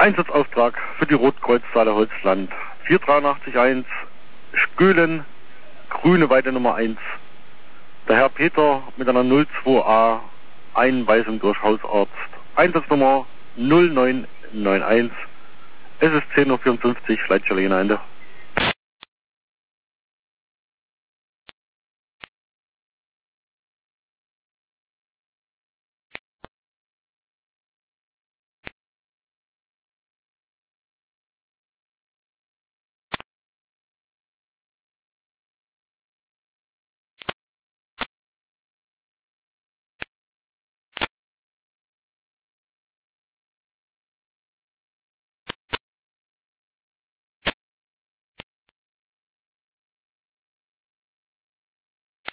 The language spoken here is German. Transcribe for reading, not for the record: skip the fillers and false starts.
Einsatzauftrag für die Rotkreuzsaale Holzland 4881 Skölen, Grüne Weide Nummer 1. Der Herr Peter mit einer 02a Einweisung durch Hausarzt. Einsatznummer 0991. Es ist 10:54 Uhr, Leitstelle Ende.